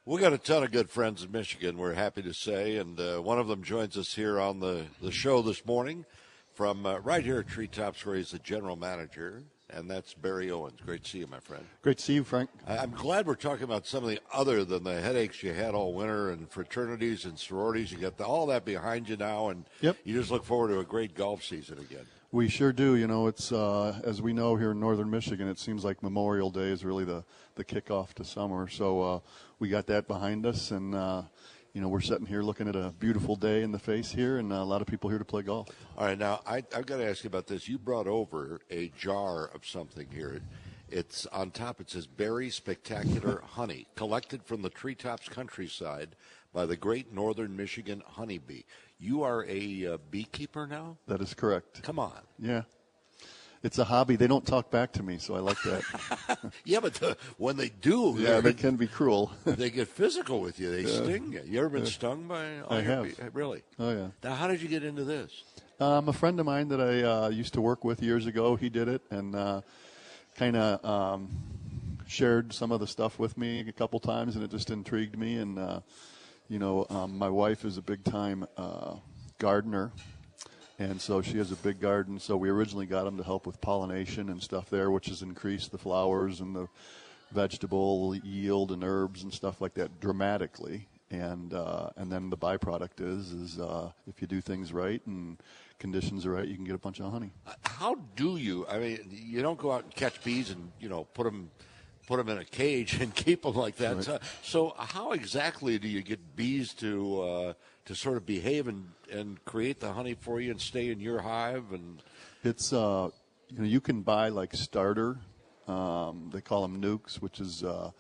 We got a ton of good friends in Michigan, we're happy to say, and one of them joins us here on the show this morning from right here at Treetops, where he's the general manager, and that's Barry Owens. Great to see you, my friend. Great to see you, Frank. I'm glad we're talking about something other than the headaches you had all winter and fraternities and sororities. You got all that behind you now, and Yep. You just look forward to a great golf season again. We sure do. You know, it's as we know here in northern Michigan, it seems like Memorial Day is really the kickoff to summer. So we got that behind us, and you know, we're sitting here looking at a beautiful day in the face here, and a lot of people here to play golf. All right, now I've got to ask you about this. You brought over a jar of something here. It's on top. It says Berry Spectacular Honey, collected from the Treetops countryside by the Great Northern Michigan Honeybee. You are a beekeeper now? That is correct. Come on. Yeah. It's a hobby. They don't talk back to me, so I like that. Yeah, but when they do, yeah, they can be cruel. They get physical with you. They sting you. You ever been stung by all I your have. Really? Oh, yeah. Now, how did you get into this? A friend of mine that I used to work with years ago, he did it and kind of shared some of the stuff with me a couple times, and it just intrigued me. And, you know, my wife is a big-time gardener, and so she has a big garden. So we originally got him to help with pollination and stuff there, which has increased the flowers and the vegetable yield and herbs and stuff like that dramatically. And then the byproduct is if you do things right and conditions are right, you can get a bunch of honey. How do you? I mean, you don't go out and catch bees and put them in a cage and keep them like that. Right. So how exactly do you get bees to sort of behave and create the honey for you and stay in your hive? And it's you can buy like starter. They call them nukes, which is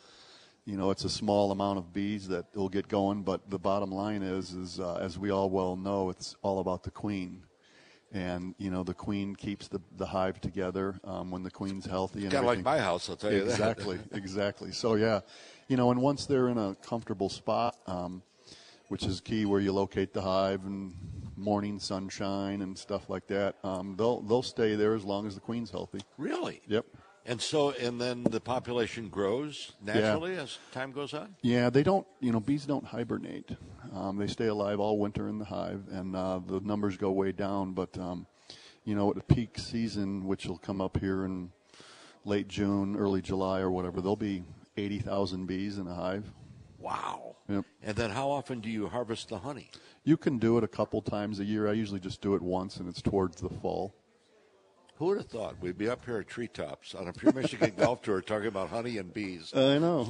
it's a small amount of bees that will get going. But the bottom line is as we all well know, it's all about the queen. And, the queen keeps the hive together when the queen's healthy. And kind of like my house, I'll tell you that. Exactly. So, yeah, and once they're in a comfortable spot, which is key where you locate the hive and morning sunshine and stuff like that, they'll stay there as long as the queen's healthy. Really? Yep. And then the population grows naturally as time goes on? Yeah, they don't, bees don't hibernate. They stay alive all winter in the hive, and the numbers go way down. But, at the peak season, which will come up here in late June, early July or whatever, there'll be 80,000 bees in a hive. Wow. Yep. And then how often do you harvest the honey? You can do it a couple times a year. I usually just do it once, and it's towards the fall. Who would have thought we'd be up here at Treetops on a Pure Michigan Golf Tour talking about honey and bees? I know.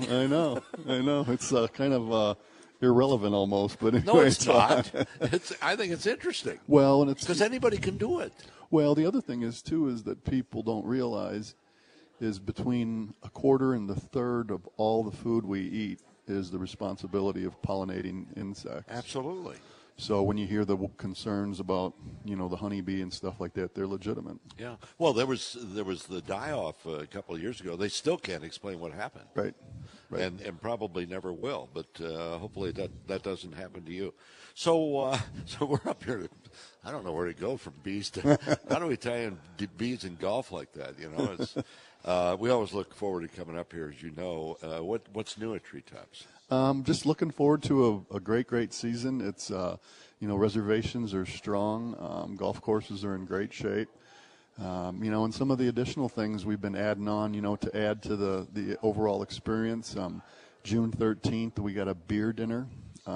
It's kind of irrelevant almost, but anyway. No, it's not. I think it's interesting. Well, and it's because anybody can do it. Well, the other thing is that people don't realize is between a quarter and the third of all the food we eat is the responsibility of pollinating insects. Absolutely. So when you hear the concerns about, the honeybee and stuff like that, they're legitimate. Yeah. Well, there was the die-off a couple of years ago. They still can't explain what happened. Right. And probably never will. But hopefully that doesn't happen to you. So we're up here. I don't know where to go from bees to how do we tie in bees and golf like that? It's, we always look forward to coming up here, as you know. What's new at Treetops? Just looking forward to a great season. It's, reservations are strong. Golf courses are in great shape. And some of the additional things we've been adding on, to add to the overall experience. June 13th, we got a beer dinner.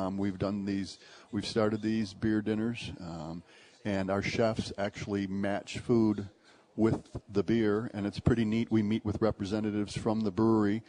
We've started these beer dinners, and our chefs actually match food with the beer, and it's pretty neat. We meet with representatives from the brewery.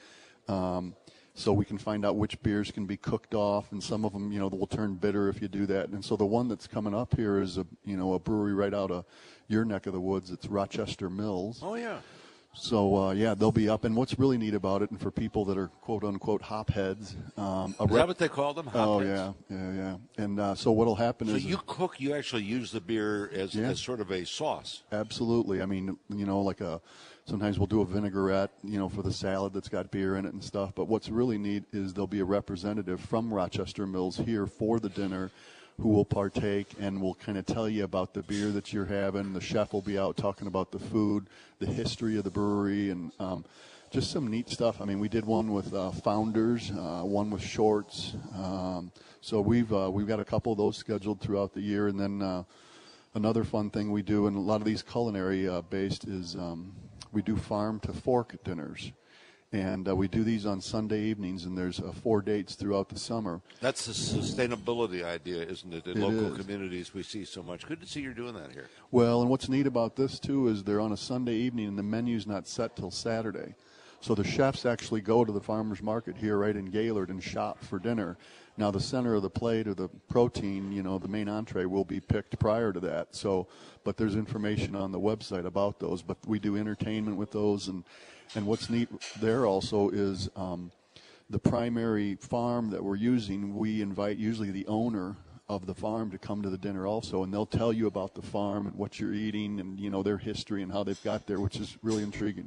So we can find out which beers can be cooked off, and some of them, will turn bitter if you do that. And so the one that's coming up here is a brewery right out of your neck of the woods. It's Rochester Mills. Oh yeah. So they'll be up. And what's really neat about it, and for people that are quote unquote hop heads, is that what they call them? Hop heads? Yeah. And so what'll happen is you cook. You actually use the beer as sort of a sauce. Absolutely. I mean, sometimes we'll do a vinaigrette, for the salad that's got beer in it and stuff. But what's really neat is there'll be a representative from Rochester Mills here for the dinner who will partake and will kind of tell you about the beer that you're having. The chef will be out talking about the food, the history of the brewery, and just some neat stuff. I mean, we did one with Founders, one with Shorts. So we've got a couple of those scheduled throughout the year, and then another fun thing we do, and a lot of these culinary based, is we do farm to fork dinners. And we do these on Sunday evenings, and there's 4 dates throughout the summer. That's the sustainability idea, isn't it? In It local is. communities, we see so much. Good to see you're doing that here. Well, and what's neat about this, too, is they're on a Sunday evening, and the menu's not set till Saturday. So the chefs actually go to the farmer's market here right in Gaylord and shop for dinner. Now, the center of the plate or the protein, you know, the main entree will be picked prior to that. So, but there's information on the website about those. But we do entertainment with those, and what's neat there also is the primary farm that we're using, we invite usually the owner of the farm to come to the dinner also, and they'll tell you about the farm and what you're eating and, you know, their history and how they've got there, which is really intriguing.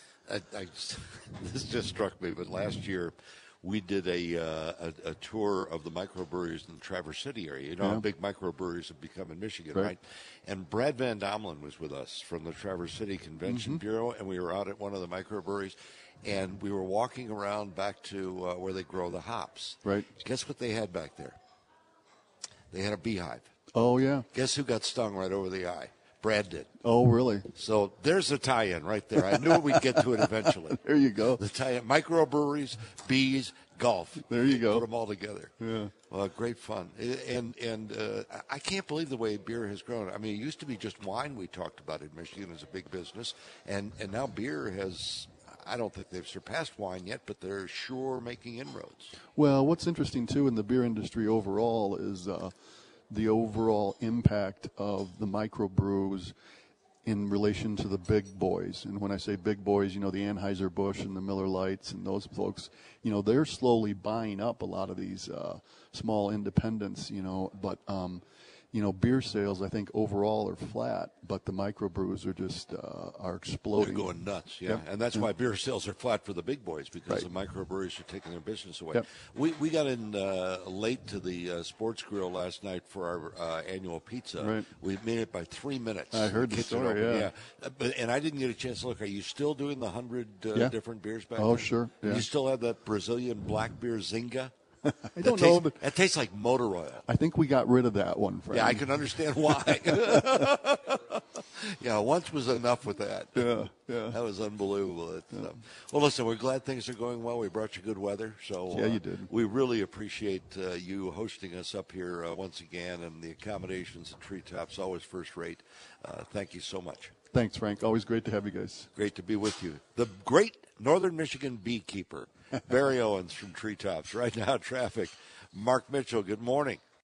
This just struck me, but last year we did a tour of the microbreweries in the Traverse City area. You know how big microbreweries have become in Michigan, right? And Brad Van Domelen was with us from the Traverse City Convention Bureau, and we were out at one of the microbreweries, and we were walking around back to where they grow the hops. Right. Guess what they had back there? They had a beehive. Oh, yeah. Guess who got stung right over the eye? Brad did. Oh, really? So there's a tie-in right there. I knew we'd get to it eventually. There you go. The tie-in, microbreweries, bees, golf. There you go. Put them all together. Yeah. Well, great fun. And I can't believe the way beer has grown. I mean, it used to be just wine we talked about in Michigan as a big business, and now beer has. I don't think they've surpassed wine yet, but they're sure making inroads. Well, what's interesting, too, in the beer industry overall is the overall impact of the microbrews in relation to the big boys. And when I say big boys, you know, the Anheuser-Busch and the Miller Lights and those folks, you know, they're slowly buying up a lot of these small independents, you know, but you know, beer sales, I think, overall are flat, but the microbrews are just are exploding. They're going nuts, yeah. And that's why beer sales are flat for the big boys, because the microbreweries are taking their business away. We got in late to the sports grill last night for our annual pizza. We made it by 3 minutes. I heard the story, yeah. And I didn't get a chance to look. Are you still doing the 100 different beers back Oh, there? sure. Yeah. You still have that Brazilian black beer Zinga? I don't know. It tastes like motor oil. I think we got rid of that one, Frank. Yeah, I can understand why. Yeah, once was enough with that. Yeah. That was unbelievable. Well, listen, we're glad things are going well. We brought you good weather. So yeah, you did. We really appreciate you hosting us up here once again, and the accommodations at Treetops, always first rate. Thank you so much. Thanks, Frank. Always great to have you guys. Great to be with you. The great Northern Michigan beekeeper, Barry Owens from Treetops. Right now, traffic. Mark Mitchell, good morning.